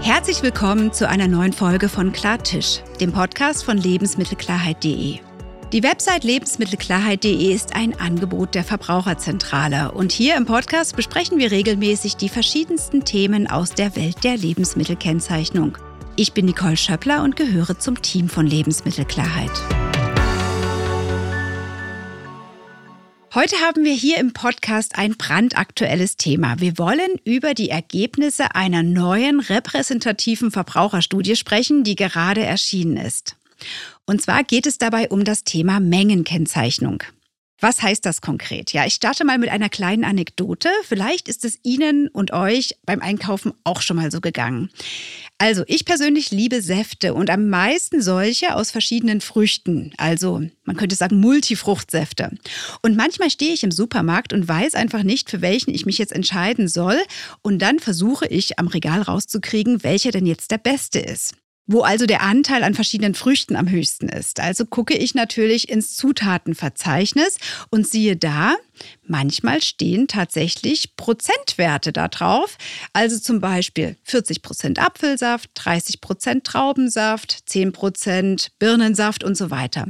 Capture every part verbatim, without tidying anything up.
Herzlich willkommen zu einer neuen Folge von Klartisch, dem Podcast von Lebensmittelklarheit punkt de. Die Website lebensmittelklarheit punkt de ist ein Angebot der Verbraucherzentrale und hier im Podcast besprechen wir regelmäßig die verschiedensten Themen aus der Welt der Lebensmittelkennzeichnung. Ich bin Nicole Schöppler und gehöre zum Team von Lebensmittelklarheit. Heute haben wir hier im Podcast ein brandaktuelles Thema. Wir wollen über die Ergebnisse einer neuen repräsentativen Verbraucherstudie sprechen, die gerade erschienen ist. Und zwar geht es dabei um das Thema Mengenkennzeichnung. Was heißt das konkret? Ja, ich starte mal mit einer kleinen Anekdote. Vielleicht ist es Ihnen und euch beim Einkaufen auch schon mal so gegangen. Also ich persönlich liebe Säfte und am meisten solche aus verschiedenen Früchten. Also man könnte sagen Multifruchtsäfte. Und manchmal stehe ich im Supermarkt und weiß einfach nicht, für welchen ich mich jetzt entscheiden soll. Und dann versuche ich am Regal rauszukriegen, welcher denn jetzt der beste ist. Wo also der Anteil an verschiedenen Früchten am höchsten ist. Also gucke ich natürlich ins Zutatenverzeichnis und siehe da, manchmal stehen tatsächlich Prozentwerte da drauf. Also zum Beispiel vierzig Prozent Apfelsaft, dreißig Prozent Traubensaft, zehn Prozent Birnensaft und so weiter.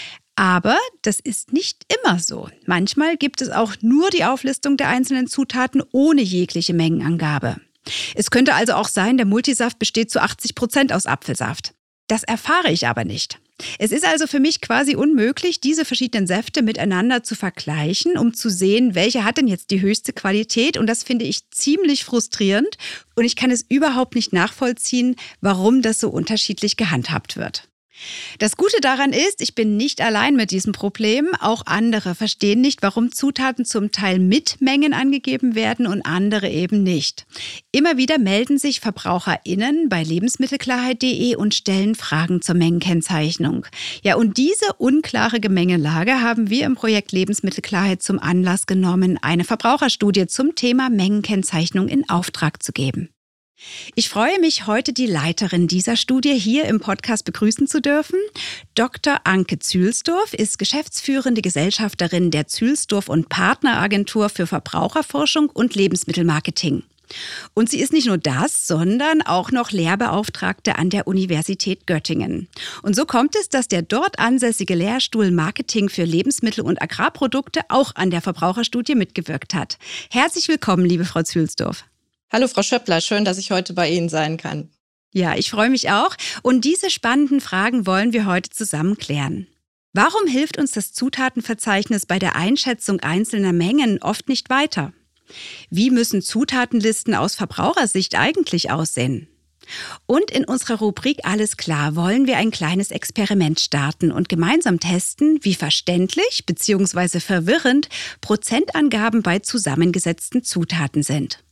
Aber das ist nicht immer so. Manchmal gibt es auch nur die Auflistung der einzelnen Zutaten ohne jegliche Mengenangabe. Es könnte also auch sein, der Multisaft besteht zu achtzig Prozent aus Apfelsaft. Das erfahre ich aber nicht. Es ist also für mich quasi unmöglich, diese verschiedenen Säfte miteinander zu vergleichen, um zu sehen, welche hat denn jetzt die höchste Qualität. Und das finde ich ziemlich frustrierend. Und ich kann es überhaupt nicht nachvollziehen, warum das so unterschiedlich gehandhabt wird. Das Gute daran ist, ich bin nicht allein mit diesem Problem. Auch andere verstehen nicht, warum Zutaten zum Teil mit Mengen angegeben werden und andere eben nicht. Immer wieder melden sich VerbraucherInnen bei lebensmittelklarheit punkt de und stellen Fragen zur Mengenkennzeichnung. Ja, und diese unklare Gemengelage haben wir im Projekt Lebensmittelklarheit zum Anlass genommen, eine Verbraucherstudie zum Thema Mengenkennzeichnung in Auftrag zu geben. Ich freue mich, heute die Leiterin dieser Studie hier im Podcast begrüßen zu dürfen. Doktor Anke Zühlsdorf ist geschäftsführende Gesellschafterin der Zühlsdorf und Partneragentur für Verbraucherforschung und Lebensmittelmarketing. Und sie ist nicht nur das, sondern auch noch Lehrbeauftragte an der Universität Göttingen. Und so kommt es, dass der dort ansässige Lehrstuhl Marketing für Lebensmittel und Agrarprodukte auch an der Verbraucherstudie mitgewirkt hat. Herzlich willkommen, liebe Frau Zühlsdorf. Hallo Frau Schöppler, schön, dass ich heute bei Ihnen sein kann. Ja, ich freue mich auch. Und diese spannenden Fragen wollen wir heute zusammen klären. Warum hilft uns das Zutatenverzeichnis bei der Einschätzung einzelner Mengen oft nicht weiter? Wie müssen Zutatenlisten aus Verbrauchersicht eigentlich aussehen? Und in unserer Rubrik Alles klar wollen wir ein kleines Experiment starten und gemeinsam testen, wie verständlich bzw. verwirrend Prozentangaben bei zusammengesetzten Zutaten sind.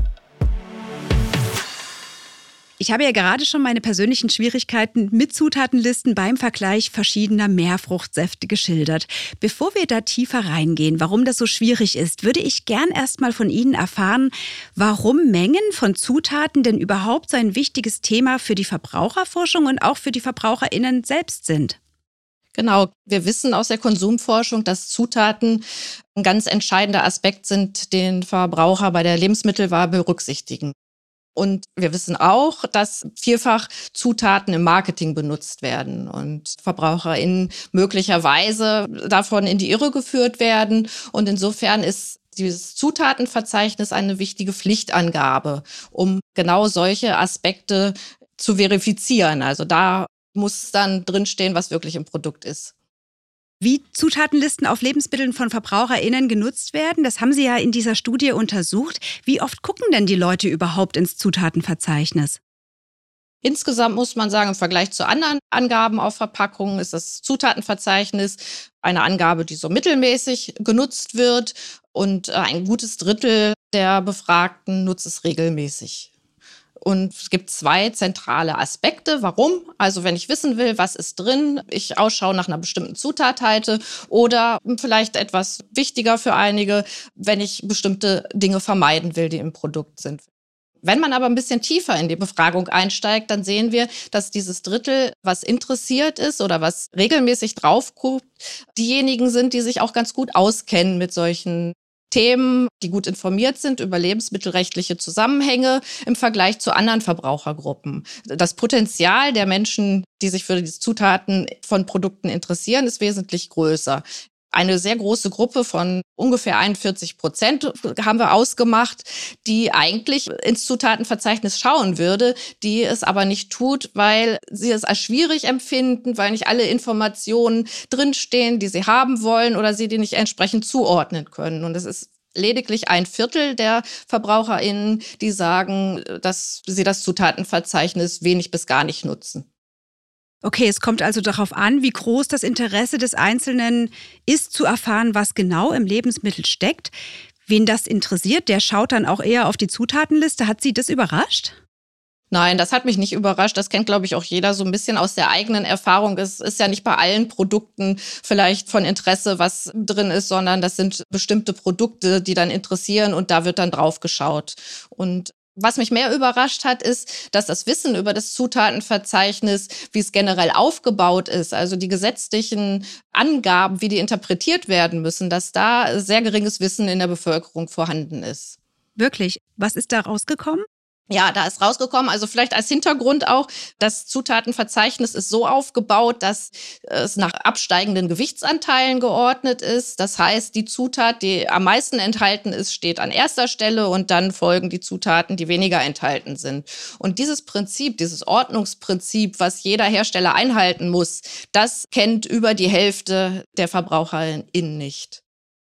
Ich habe ja gerade schon meine persönlichen Schwierigkeiten mit Zutatenlisten beim Vergleich verschiedener Meerfruchtsäfte geschildert. Bevor wir da tiefer reingehen, warum das so schwierig ist, würde ich gern erst mal von Ihnen erfahren, warum Mengen von Zutaten denn überhaupt so ein wichtiges Thema für die Verbraucherforschung und auch für die VerbraucherInnen selbst sind. Genau, wir wissen aus der Konsumforschung, dass Zutaten ein ganz entscheidender Aspekt sind, den Verbraucher bei der Lebensmittelwahl berücksichtigen. Und wir wissen auch, dass vielfach Zutaten im Marketing benutzt werden und VerbraucherInnen möglicherweise davon in die Irre geführt werden. Und insofern ist dieses Zutatenverzeichnis eine wichtige Pflichtangabe, um genau solche Aspekte zu verifizieren. Also da muss dann drinstehen, was wirklich im Produkt ist. Wie Zutatenlisten auf Lebensmitteln von VerbraucherInnen genutzt werden, das haben Sie ja in dieser Studie untersucht. Wie oft gucken denn die Leute überhaupt ins Zutatenverzeichnis? Insgesamt muss man sagen, im Vergleich zu anderen Angaben auf Verpackungen ist das Zutatenverzeichnis eine Angabe, die so mittelmäßig genutzt wird. Und ein gutes Drittel der Befragten nutzt es regelmäßig. Und es gibt zwei zentrale Aspekte. Warum? Also wenn ich wissen will, was ist drin, ich Ausschau nach einer bestimmten Zutat halte oder vielleicht etwas wichtiger für einige, wenn ich bestimmte Dinge vermeiden will, die im Produkt sind. Wenn man aber ein bisschen tiefer in die Befragung einsteigt, dann sehen wir, dass dieses Drittel, was interessiert ist oder was regelmäßig drauf guckt, diejenigen sind, die sich auch ganz gut auskennen mit solchen Themen, die gut informiert sind über lebensmittelrechtliche Zusammenhänge im Vergleich zu anderen Verbrauchergruppen. Das Potenzial der Menschen, die sich für die Zutaten von Produkten interessieren, ist wesentlich größer. Eine sehr große Gruppe von ungefähr einundvierzig Prozent haben wir ausgemacht, die eigentlich ins Zutatenverzeichnis schauen würde, die es aber nicht tut, weil sie es als schwierig empfinden, weil nicht alle Informationen drinstehen, die sie haben wollen oder sie die nicht entsprechend zuordnen können. Und es ist lediglich ein Viertel der VerbraucherInnen, die sagen, dass sie das Zutatenverzeichnis wenig bis gar nicht nutzen. Okay, es kommt also darauf an, wie groß das Interesse des Einzelnen ist, zu erfahren, was genau im Lebensmittel steckt. Wen das interessiert, der schaut dann auch eher auf die Zutatenliste. Hat Sie das überrascht? Nein, das hat mich nicht überrascht. Das kennt, glaube ich, auch jeder so ein bisschen aus der eigenen Erfahrung. Es ist ja nicht bei allen Produkten vielleicht von Interesse, was drin ist, sondern das sind bestimmte Produkte, die dann interessieren und da wird dann drauf geschaut. Und was mich mehr überrascht hat, ist, dass das Wissen über das Zutatenverzeichnis, wie es generell aufgebaut ist, also die gesetzlichen Angaben, wie die interpretiert werden müssen, dass da sehr geringes Wissen in der Bevölkerung vorhanden ist. Wirklich? Was ist da rausgekommen? Ja, da ist rausgekommen, also vielleicht als Hintergrund auch, das Zutatenverzeichnis ist so aufgebaut, dass es nach absteigenden Gewichtsanteilen geordnet ist. Das heißt, die Zutat, die am meisten enthalten ist, steht an erster Stelle und dann folgen die Zutaten, die weniger enthalten sind. Und dieses Prinzip, dieses Ordnungsprinzip, was jeder Hersteller einhalten muss, das kennt über die Hälfte der VerbraucherInnen nicht.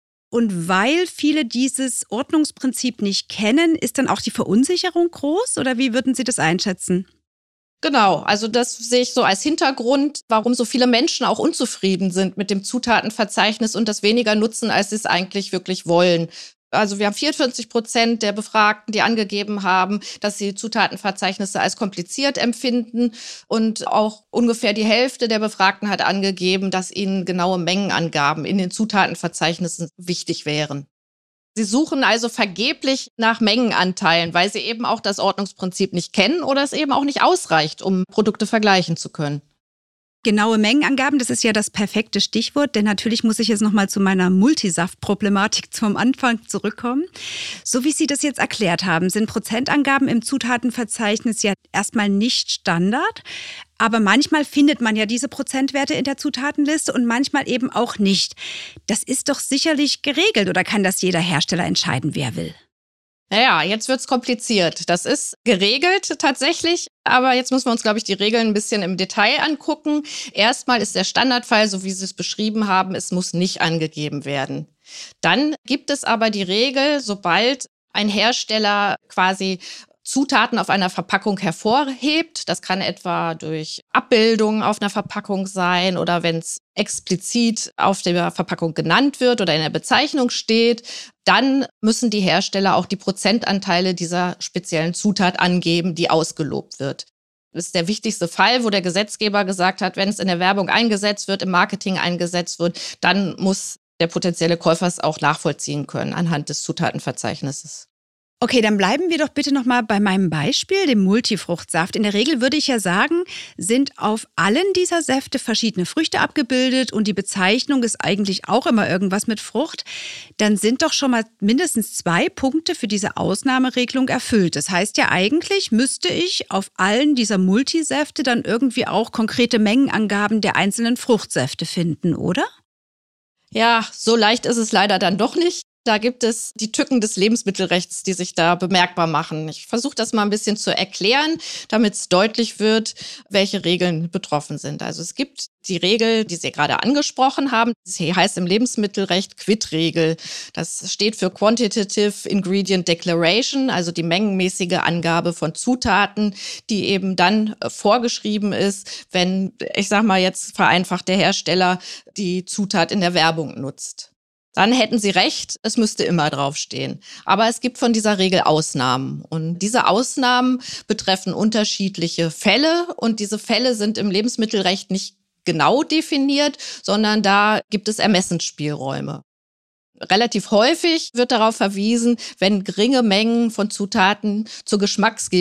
Und weil viele dieses Ordnungsprinzip nicht kennen, ist dann auch die Verunsicherung groß? Oder wie würden Sie das einschätzen? Genau, also das sehe ich so als Hintergrund, warum so viele Menschen auch unzufrieden sind mit dem Zutatenverzeichnis und das weniger nutzen, als sie es eigentlich wirklich wollen. Also wir haben vierundvierzig Prozent der Befragten, die angegeben haben, dass sie Zutatenverzeichnisse als kompliziert empfinden. Und auch ungefähr die Hälfte der Befragten hat angegeben, dass ihnen genaue Mengenangaben in den Zutatenverzeichnissen wichtig wären. Sie suchen also vergeblich nach Mengenanteilen, weil sie eben auch das Ordnungsprinzip nicht kennen oder es eben auch nicht ausreicht, um Produkte vergleichen zu können. Genaue Mengenangaben, das ist ja das perfekte Stichwort, denn natürlich muss ich jetzt nochmal zu meiner Multisaft-Problematik zum Anfang zurückkommen. So wie Sie das jetzt erklärt haben, sind Prozentangaben im Zutatenverzeichnis ja erstmal nicht Standard, aber manchmal findet man ja diese Prozentwerte in der Zutatenliste und manchmal eben auch nicht. Das ist doch sicherlich geregelt oder kann das jeder Hersteller entscheiden, wer will? Naja, jetzt wird's kompliziert. Das ist geregelt tatsächlich, aber jetzt müssen wir uns, glaube ich, die Regeln ein bisschen im Detail angucken. Erstmal ist der Standardfall, so wie Sie es beschrieben haben, es muss nicht angegeben werden. Dann gibt es aber die Regel, sobald ein Hersteller quasi Zutaten auf einer Verpackung hervorhebt. Das kann etwa durch Abbildung auf einer Verpackung sein oder wenn es explizit auf der Verpackung genannt wird oder in der Bezeichnung steht. Dann müssen die Hersteller auch die Prozentanteile dieser speziellen Zutat angeben, die ausgelobt wird. Das ist der wichtigste Fall, wo der Gesetzgeber gesagt hat, wenn es in der Werbung eingesetzt wird, im Marketing eingesetzt wird, dann muss der potenzielle Käufer es auch nachvollziehen können anhand des Zutatenverzeichnisses. Okay, dann bleiben wir doch bitte nochmal bei meinem Beispiel, dem Multifruchtsaft. In der Regel würde ich ja sagen, sind auf allen dieser Säfte verschiedene Früchte abgebildet und die Bezeichnung ist eigentlich auch immer irgendwas mit Frucht. Dann sind doch schon mal mindestens zwei Punkte für diese Ausnahmeregelung erfüllt. Das heißt ja eigentlich, müsste ich auf allen dieser Multisäfte dann irgendwie auch konkrete Mengenangaben der einzelnen Fruchtsäfte finden, oder? Ja, so leicht ist es leider dann doch nicht. Da gibt es die Tücken des Lebensmittelrechts, die sich da bemerkbar machen. Ich versuche das mal ein bisschen zu erklären, damit es deutlich wird, welche Regeln betroffen sind. Also es gibt die Regel, die Sie gerade angesprochen haben. Sie heißt im Lebensmittelrecht Quid-Regel. Das steht für Quantitative Ingredient Declaration, also die mengenmäßige Angabe von Zutaten, die eben dann vorgeschrieben ist, wenn, ich sag mal jetzt vereinfacht, der Hersteller die Zutat in der Werbung nutzt. Dann hätten Sie recht, es müsste immer draufstehen. Aber es gibt von dieser Regel Ausnahmen. Und diese Ausnahmen betreffen unterschiedliche Fälle. Und diese Fälle sind im Lebensmittelrecht nicht genau definiert, sondern da gibt es Ermessensspielräume. Relativ häufig wird darauf verwiesen, wenn geringe Mengen von Zutaten zur Geschmacksgebung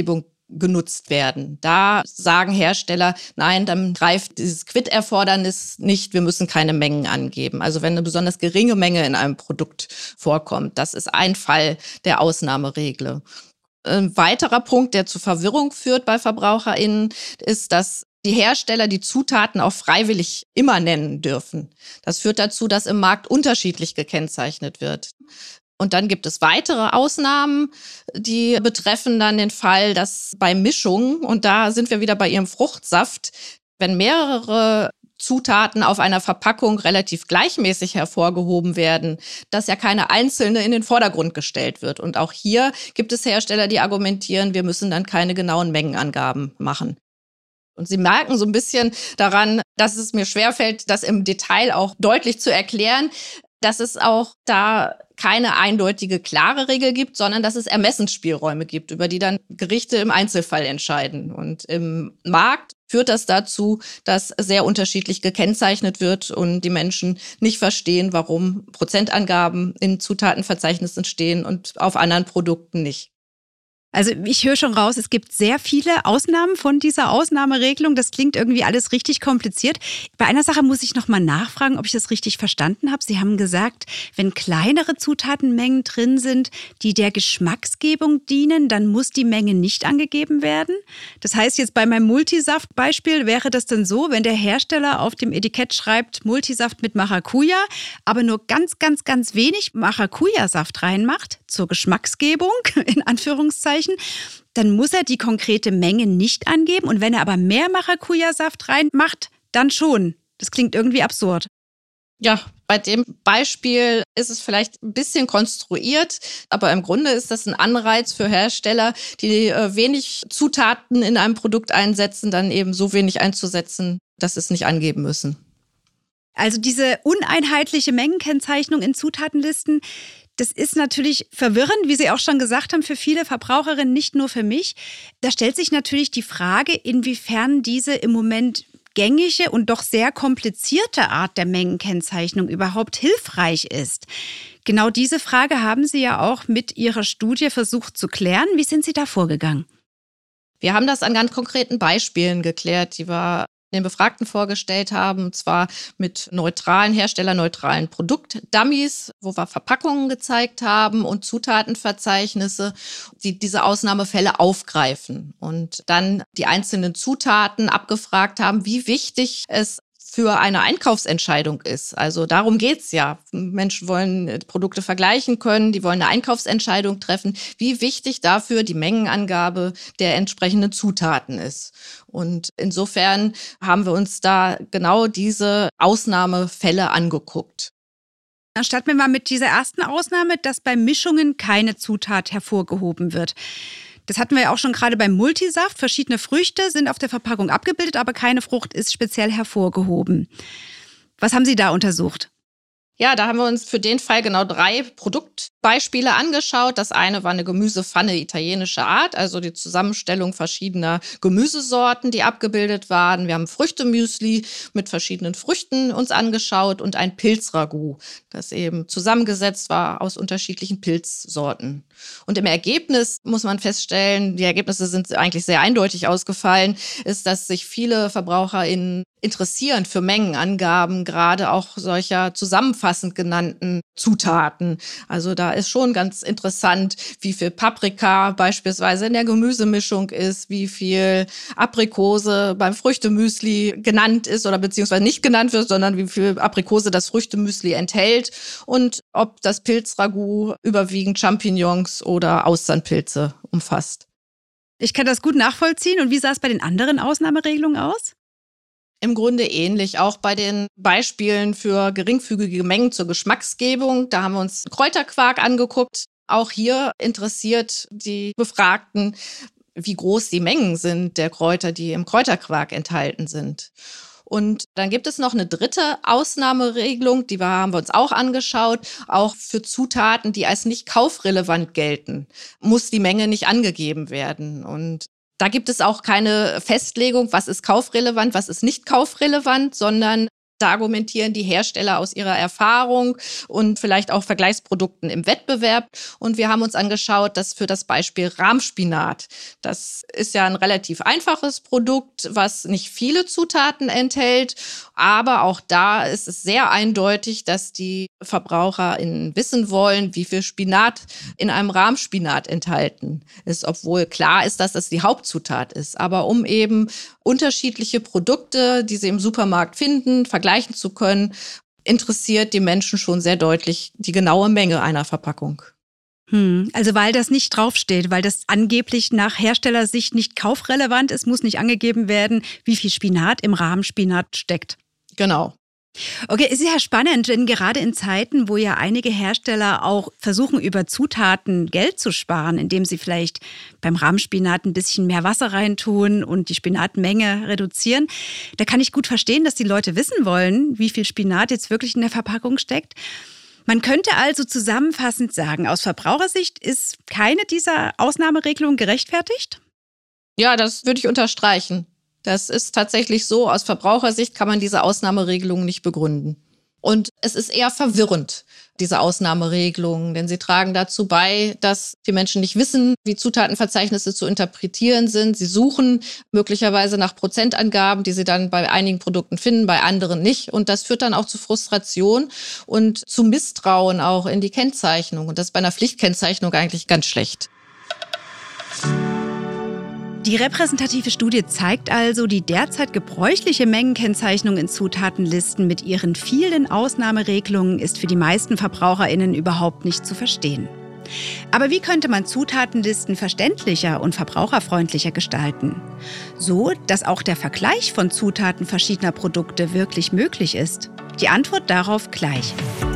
genutzt werden. Da sagen Hersteller, nein, dann greift dieses Quid-Erfordernis nicht, wir müssen keine Mengen angeben. Also wenn eine besonders geringe Menge in einem Produkt vorkommt, das ist ein Fall der Ausnahmeregel. Ein weiterer Punkt, der zu Verwirrung führt bei VerbraucherInnen, ist, dass die Hersteller die Zutaten auch freiwillig immer nennen dürfen. Das führt dazu, dass im Markt unterschiedlich gekennzeichnet wird. Und dann gibt es weitere Ausnahmen, die betreffen dann den Fall, dass bei Mischungen, und da sind wir wieder bei Ihrem Fruchtsaft, wenn mehrere Zutaten auf einer Verpackung relativ gleichmäßig hervorgehoben werden, dass ja keine einzelne in den Vordergrund gestellt wird. Und auch hier gibt es Hersteller, die argumentieren, wir müssen dann keine genauen Mengenangaben machen. Und Sie merken so ein bisschen daran, dass es mir schwerfällt, das im Detail auch deutlich zu erklären, dass es auch da keine eindeutige, klare Regel gibt, sondern dass es Ermessensspielräume gibt, über die dann Gerichte im Einzelfall entscheiden. Und im Markt führt das dazu, dass sehr unterschiedlich gekennzeichnet wird und die Menschen nicht verstehen, warum Prozentangaben in Zutatenverzeichnissen stehen und auf anderen Produkten nicht. Also ich höre schon raus, es gibt sehr viele Ausnahmen von dieser Ausnahmeregelung. Das klingt irgendwie alles richtig kompliziert. Bei einer Sache muss ich noch mal nachfragen, ob ich das richtig verstanden habe. Sie haben gesagt, wenn kleinere Zutatenmengen drin sind, die der Geschmacksgebung dienen, dann muss die Menge nicht angegeben werden. Das heißt jetzt bei meinem Multisaft-Beispiel wäre das dann so, wenn der Hersteller auf dem Etikett schreibt Multisaft mit Maracuja, aber nur ganz, ganz, ganz wenig Maracuja-Saft reinmacht zur Geschmacksgebung, in Anführungszeichen, dann muss er die konkrete Menge nicht angeben. Und wenn er aber mehr Maracuja-Saft reinmacht, dann schon. Das klingt irgendwie absurd. Ja, bei dem Beispiel ist es vielleicht ein bisschen konstruiert, aber im Grunde ist das ein Anreiz für Hersteller, die äh, wenig Zutaten in einem Produkt einsetzen, dann eben so wenig einzusetzen, dass sie es nicht angeben müssen. Also diese uneinheitliche Mengenkennzeichnung in Zutatenlisten, das ist natürlich verwirrend, wie Sie auch schon gesagt haben, für viele Verbraucherinnen, nicht nur für mich. Da stellt sich natürlich die Frage, inwiefern diese im Moment gängige und doch sehr komplizierte Art der Mengenkennzeichnung überhaupt hilfreich ist. Genau diese Frage haben Sie ja auch mit Ihrer Studie versucht zu klären. Wie sind Sie da vorgegangen? Wir haben das an ganz konkreten Beispielen geklärt, die wir den Befragten vorgestellt haben, und zwar mit neutralen, herstellerneutralen Produktdummies, wo wir Verpackungen gezeigt haben und Zutatenverzeichnisse, die diese Ausnahmefälle aufgreifen und dann die einzelnen Zutaten abgefragt haben, wie wichtig es für eine Einkaufsentscheidung ist. Also darum geht's ja. Menschen wollen Produkte vergleichen können, die wollen eine Einkaufsentscheidung treffen, wie wichtig dafür die Mengenangabe der entsprechenden Zutaten ist. Und insofern haben wir uns da genau diese Ausnahmefälle angeguckt. Dann starten wir mal mit dieser ersten Ausnahme, dass bei Mischungen keine Zutat hervorgehoben wird. Das hatten wir ja auch schon gerade beim Multisaft. Verschiedene Früchte sind auf der Verpackung abgebildet, aber keine Frucht ist speziell hervorgehoben. Was haben Sie da untersucht? Ja, da haben wir uns für den Fall genau drei Produktbeispiele angeschaut. Das eine war eine Gemüsepfanne italienischer Art, also die Zusammenstellung verschiedener Gemüsesorten, die abgebildet waren. Wir haben Früchtemüsli mit verschiedenen Früchten uns angeschaut und ein Pilzragout, das eben zusammengesetzt war aus unterschiedlichen Pilzsorten. Und im Ergebnis muss man feststellen, die Ergebnisse sind eigentlich sehr eindeutig ausgefallen, ist, dass sich viele VerbraucherInnen interessieren für Mengenangaben, gerade auch solcher zusammenfassend genannten Zutaten. Also da ist schon ganz interessant, wie viel Paprika beispielsweise in der Gemüsemischung ist, wie viel Aprikose beim Früchtemüsli genannt ist oder beziehungsweise nicht genannt wird, sondern wie viel Aprikose das Früchtemüsli enthält und ob das Pilzragout überwiegend Champignons oder Austernpilze umfasst. Ich kann das gut nachvollziehen. Und wie sah es bei den anderen Ausnahmeregelungen aus? Im Grunde ähnlich, auch bei den Beispielen für geringfügige Mengen zur Geschmacksgebung. Da haben wir uns Kräuterquark angeguckt. Auch hier interessiert die Befragten, wie groß die Mengen sind der Kräuter, die im Kräuterquark enthalten sind. Und dann gibt es noch eine dritte Ausnahmeregelung, die wir, haben wir uns auch angeschaut. Auch für Zutaten, die als nicht kaufrelevant gelten, muss die Menge nicht angegeben werden. Und da gibt es auch keine Festlegung, was ist kaufrelevant, was ist nicht kaufrelevant, sondern Da argumentieren die Hersteller aus ihrer Erfahrung und vielleicht auch Vergleichsprodukten im Wettbewerb. Und wir haben uns angeschaut, dass für das Beispiel Rahmspinat, das ist ja ein relativ einfaches Produkt, was nicht viele Zutaten enthält. Aber auch da ist es sehr eindeutig, dass die VerbraucherInnen wissen wollen, wie viel Spinat in einem Rahmspinat enthalten ist, obwohl klar ist, dass das die Hauptzutat ist. Aber um eben unterschiedliche Produkte, die sie im Supermarkt finden, vergleichen zu können, interessiert die Menschen schon sehr deutlich die genaue Menge einer Verpackung. Hm, also weil das nicht draufsteht, weil das angeblich nach Herstellersicht nicht kaufrelevant ist, muss nicht angegeben werden, wie viel Spinat im Rahmspinat steckt. Genau. Okay, es ist ja spannend, denn gerade in Zeiten, wo ja einige Hersteller auch versuchen, über Zutaten Geld zu sparen, indem sie vielleicht beim Rahmspinat ein bisschen mehr Wasser reintun und die Spinatmenge reduzieren, da kann ich gut verstehen, dass die Leute wissen wollen, wie viel Spinat jetzt wirklich in der Verpackung steckt. Man könnte also zusammenfassend sagen, aus Verbrauchersicht ist keine dieser Ausnahmeregelungen gerechtfertigt? Ja, das würde ich unterstreichen. Das ist tatsächlich so, aus Verbrauchersicht kann man diese Ausnahmeregelungen nicht begründen. Und es ist eher verwirrend, diese Ausnahmeregelungen, denn sie tragen dazu bei, dass die Menschen nicht wissen, wie Zutatenverzeichnisse zu interpretieren sind. Sie suchen möglicherweise nach Prozentangaben, die sie dann bei einigen Produkten finden, bei anderen nicht. Und das führt dann auch zu Frustration und zu Misstrauen auch in die Kennzeichnung. Und das ist bei einer Pflichtkennzeichnung eigentlich ganz schlecht. Die repräsentative Studie zeigt also, die derzeit gebräuchliche Mengenkennzeichnung in Zutatenlisten mit ihren vielen Ausnahmeregelungen ist für die meisten VerbraucherInnen überhaupt nicht zu verstehen. Aber wie könnte man Zutatenlisten verständlicher und verbraucherfreundlicher gestalten? So, dass auch der Vergleich von Zutaten verschiedener Produkte wirklich möglich ist? Die Antwort darauf gleich.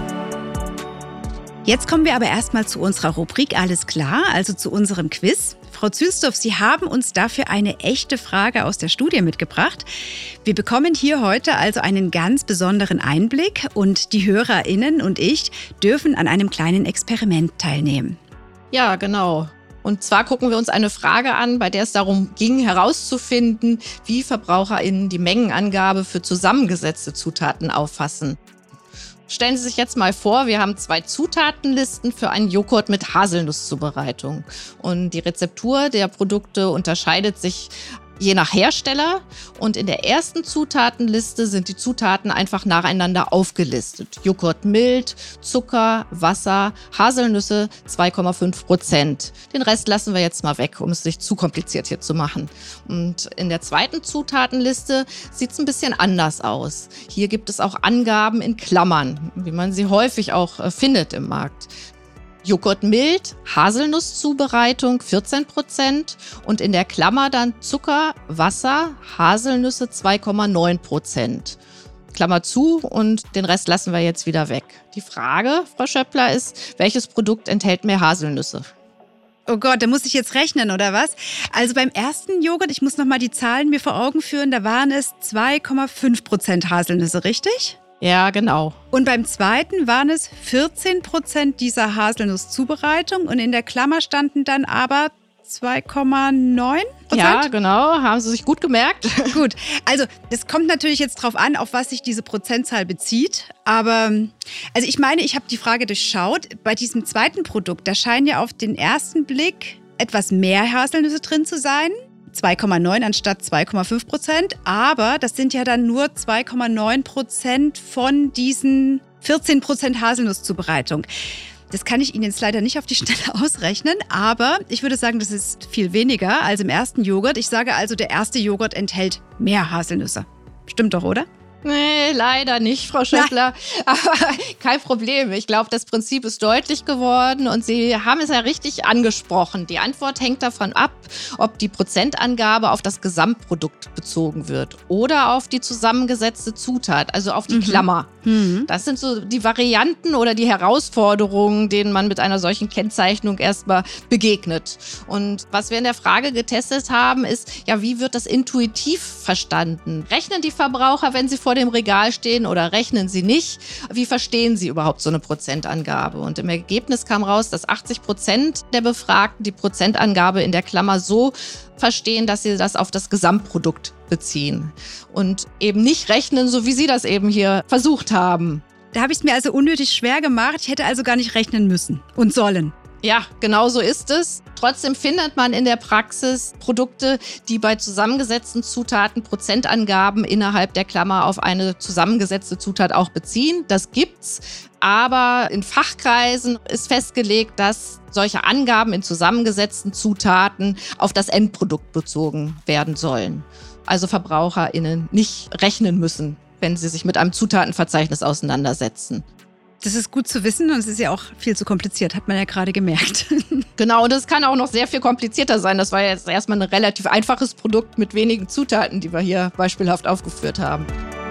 Jetzt kommen wir aber erstmal zu unserer Rubrik Alles klar, also zu unserem Quiz. Frau Zülsdorf, Sie haben uns dafür eine echte Frage aus der Studie mitgebracht. Wir bekommen hier heute also einen ganz besonderen Einblick und die HörerInnen und ich dürfen an einem kleinen Experiment teilnehmen. Ja, genau. Und zwar gucken wir uns eine Frage an, bei der es darum ging, herauszufinden, wie VerbraucherInnen die Mengenangabe für zusammengesetzte Zutaten auffassen. Stellen Sie sich jetzt mal vor, wir haben zwei Zutatenlisten für einen Joghurt mit Haselnusszubereitung. Und die Rezeptur der Produkte unterscheidet sich je nach Hersteller. Und in der ersten Zutatenliste sind die Zutaten einfach nacheinander aufgelistet. Joghurt mild, Zucker, Wasser, Haselnüsse zwei Komma fünf Prozent. Den Rest lassen wir jetzt mal weg, um es nicht zu kompliziert hier zu machen. Und in der zweiten Zutatenliste sieht es ein bisschen anders aus. Hier gibt es auch Angaben in Klammern, wie man sie häufig auch äh, findet im Markt. Joghurt mild, Haselnusszubereitung vierzehn Prozent und in der Klammer dann Zucker, Wasser, Haselnüsse zwei Komma neun Prozent. Klammer zu und den Rest lassen wir jetzt wieder weg. Die Frage, Frau Schöppler, ist, welches Produkt enthält mehr Haselnüsse? Oh Gott, da muss ich jetzt rechnen, oder was? Also beim ersten Joghurt, ich muss noch mal die Zahlen mir vor Augen führen, da waren es zwei Komma fünf Prozent Haselnüsse, richtig? Ja, genau. Und beim zweiten waren es vierzehn Prozent dieser Haselnusszubereitung und in der Klammer standen dann aber zwei Komma neun Prozent? Ja, genau. Haben Sie sich gut gemerkt? Gut. Also, das kommt natürlich jetzt drauf an, auf was sich diese Prozentzahl bezieht. Aber, also ich meine, ich habe die Frage durchschaut. Bei diesem zweiten Produkt, da scheinen ja auf den ersten Blick etwas mehr Haselnüsse drin zu sein. zwei Komma neun anstatt zwei Komma fünf Prozent. Aber das sind ja dann nur zwei Komma neun Prozent von diesen vierzehn Prozent Haselnusszubereitung. Das kann ich Ihnen jetzt leider nicht auf die Schnelle ausrechnen, aber ich würde sagen, das ist viel weniger als im ersten Joghurt. Ich sage also, der erste Joghurt enthält mehr Haselnüsse. Stimmt doch, oder? Nee, leider nicht, Frau Schöppler. Aber kein Problem. Ich glaube, das Prinzip ist deutlich geworden und Sie haben es ja richtig angesprochen. Die Antwort hängt davon ab, ob die Prozentangabe auf das Gesamtprodukt bezogen wird oder auf die zusammengesetzte Zutat, also auf die mhm. Klammer. Mhm. Das sind so die Varianten oder die Herausforderungen, denen man mit einer solchen Kennzeichnung erstmal begegnet. Und was wir in der Frage getestet haben, ist, ja, wie wird das intuitiv verstanden? Rechnen die Verbraucher, wenn sie vor vor dem Regal stehen oder rechnen sie nicht? Wie verstehen sie überhaupt so eine Prozentangabe? Und im Ergebnis kam raus, dass achtzig Prozent der Befragten die Prozentangabe in der Klammer so verstehen, dass sie das auf das Gesamtprodukt beziehen und eben nicht rechnen, so wie Sie das eben hier versucht haben. Da habe ich es mir also unnötig schwer gemacht. Ich hätte also gar nicht rechnen müssen und sollen. Ja, genau so ist es. Trotzdem findet man in der Praxis Produkte, die bei zusammengesetzten Zutaten Prozentangaben innerhalb der Klammer auf eine zusammengesetzte Zutat auch beziehen. Das gibt's. Aber in Fachkreisen ist festgelegt, dass solche Angaben in zusammengesetzten Zutaten auf das Endprodukt bezogen werden sollen. Also VerbraucherInnen nicht rechnen müssen, wenn sie sich mit einem Zutatenverzeichnis auseinandersetzen. Das ist gut zu wissen und es ist ja auch viel zu kompliziert, hat man ja gerade gemerkt. Genau, und es kann auch noch sehr viel komplizierter sein. Das war jetzt erstmal ein relativ einfaches Produkt mit wenigen Zutaten, die wir hier beispielhaft aufgeführt haben.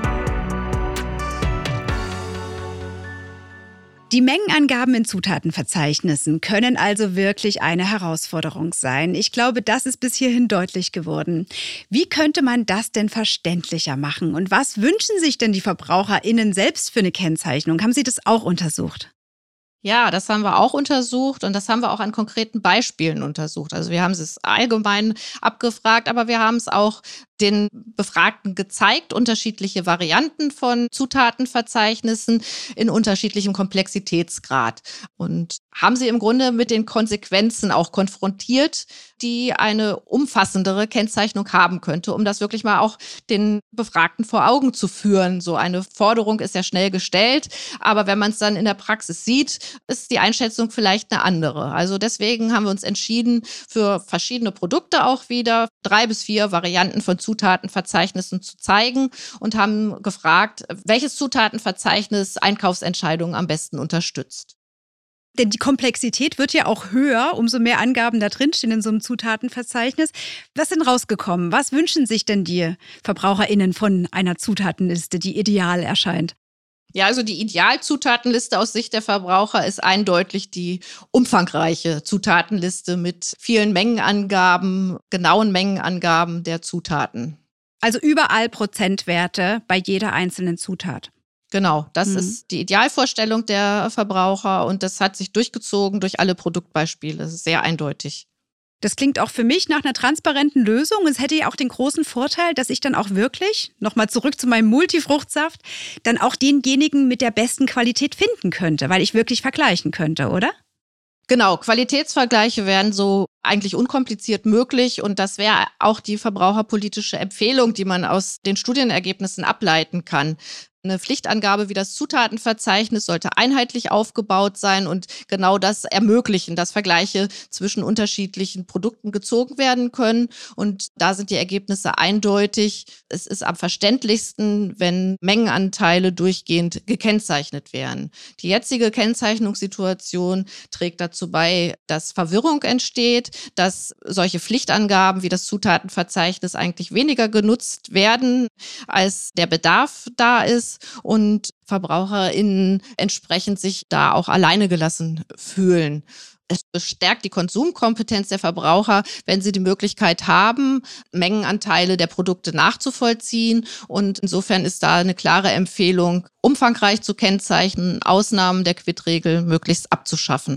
Die Mengenangaben in Zutatenverzeichnissen können also wirklich eine Herausforderung sein. Ich glaube, das ist bis hierhin deutlich geworden. Wie könnte man das denn verständlicher machen? Und was wünschen sich denn die VerbraucherInnen selbst für eine Kennzeichnung? Haben Sie das auch untersucht? Ja, das haben wir auch untersucht und das haben wir auch an konkreten Beispielen untersucht. Also wir haben es allgemein abgefragt, aber wir haben es auch den Befragten gezeigt, unterschiedliche Varianten von Zutatenverzeichnissen in unterschiedlichem Komplexitätsgrad und haben sie im Grunde mit den Konsequenzen auch konfrontiert, die eine umfassendere Kennzeichnung haben könnte, um das wirklich mal auch den Befragten vor Augen zu führen. So eine Forderung ist ja schnell gestellt, aber wenn man es dann in der Praxis sieht, ist die Einschätzung vielleicht eine andere. Also deswegen haben wir uns entschieden, für verschiedene Produkte auch wieder drei bis vier Varianten von Zutatenverzeichnissen zu zeigen und haben gefragt, welches Zutatenverzeichnis Einkaufsentscheidungen am besten unterstützt. Denn die Komplexität wird ja auch höher, umso mehr Angaben da drinstehen in so einem Zutatenverzeichnis. Was ist denn rausgekommen? Was wünschen sich denn die VerbraucherInnen von einer Zutatenliste, die ideal erscheint? Ja, also die Idealzutatenliste aus Sicht der Verbraucher ist eindeutig die umfangreiche Zutatenliste mit vielen Mengenangaben, genauen Mengenangaben der Zutaten. Also überall Prozentwerte bei jeder einzelnen Zutat. Genau, das Mhm. ist die Idealvorstellung der Verbraucher und das hat sich durchgezogen durch alle Produktbeispiele. Das ist sehr eindeutig. Das klingt auch für mich nach einer transparenten Lösung. Es hätte ja auch den großen Vorteil, dass ich dann auch wirklich, nochmal zurück zu meinem Multifruchtsaft, dann auch denjenigen mit der besten Qualität finden könnte, weil ich wirklich vergleichen könnte, oder? Genau, Qualitätsvergleiche wären so eigentlich unkompliziert möglich und das wäre auch die verbraucherpolitische Empfehlung, die man aus den Studienergebnissen ableiten kann. Eine Pflichtangabe wie das Zutatenverzeichnis sollte einheitlich aufgebaut sein und genau das ermöglichen, dass Vergleiche zwischen unterschiedlichen Produkten gezogen werden können. Und da sind die Ergebnisse eindeutig. Es ist am verständlichsten, wenn Mengenanteile durchgehend gekennzeichnet werden. Die jetzige Kennzeichnungssituation trägt dazu bei, dass Verwirrung entsteht, dass solche Pflichtangaben wie das Zutatenverzeichnis eigentlich weniger genutzt werden, als der Bedarf da ist. Und VerbraucherInnen entsprechend sich da auch alleine gelassen fühlen. Es bestärkt die Konsumkompetenz der Verbraucher, wenn sie die Möglichkeit haben, Mengenanteile der Produkte nachzuvollziehen. Und insofern ist da eine klare Empfehlung, umfangreich zu kennzeichnen, Ausnahmen der Quid-Regel möglichst abzuschaffen.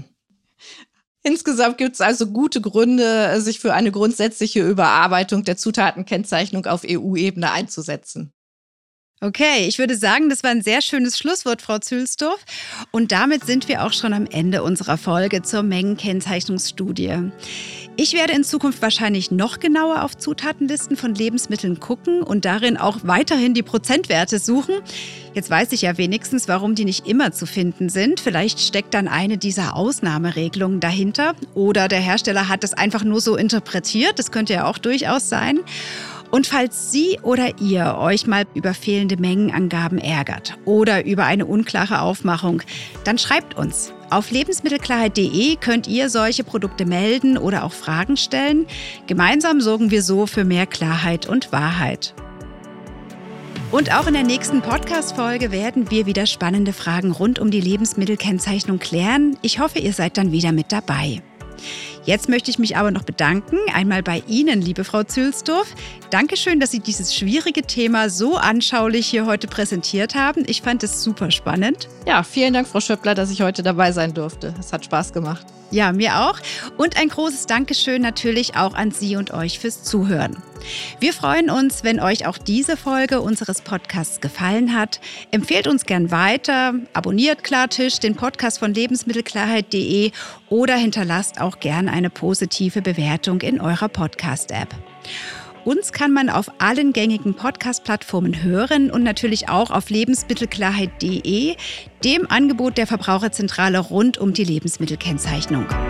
Insgesamt gibt es also gute Gründe, sich für eine grundsätzliche Überarbeitung der Zutatenkennzeichnung auf E U-Ebene einzusetzen. Okay, ich würde sagen, das war ein sehr schönes Schlusswort, Frau Zühlsdorf. Und damit sind wir auch schon am Ende unserer Folge zur Mengenkennzeichnungsstudie. Ich werde in Zukunft wahrscheinlich noch genauer auf Zutatenlisten von Lebensmitteln gucken und darin auch weiterhin die Prozentwerte suchen. Jetzt weiß ich ja wenigstens, warum die nicht immer zu finden sind. Vielleicht steckt dann eine dieser Ausnahmeregelungen dahinter oder der Hersteller hat das einfach nur so interpretiert. Das könnte ja auch durchaus sein. Und falls Sie oder ihr euch mal über fehlende Mengenangaben ärgert oder über eine unklare Aufmachung, dann schreibt uns. Auf lebensmittelklarheit punkt de könnt ihr solche Produkte melden oder auch Fragen stellen. Gemeinsam sorgen wir so für mehr Klarheit und Wahrheit. Und auch in der nächsten Podcast-Folge werden wir wieder spannende Fragen rund um die Lebensmittelkennzeichnung klären. Ich hoffe, ihr seid dann wieder mit dabei. Jetzt möchte ich mich aber noch bedanken, einmal bei Ihnen, liebe Frau Zühlsdorf. Dankeschön, dass Sie dieses schwierige Thema so anschaulich hier heute präsentiert haben. Ich fand es super spannend. Ja, vielen Dank, Frau Schöppler, dass ich heute dabei sein durfte. Es hat Spaß gemacht. Ja, mir auch. Und ein großes Dankeschön natürlich auch an Sie und euch fürs Zuhören. Wir freuen uns, wenn euch auch diese Folge unseres Podcasts gefallen hat. Empfehlt uns gern weiter, abonniert Klartisch, den Podcast von lebensmittelklarheit punkt de oder hinterlasst auch gern eine positive Bewertung in eurer Podcast-App. Uns kann man auf allen gängigen Podcast-Plattformen hören und natürlich auch auf lebensmittelklarheit punkt de, dem Angebot der Verbraucherzentrale rund um die Lebensmittelkennzeichnung.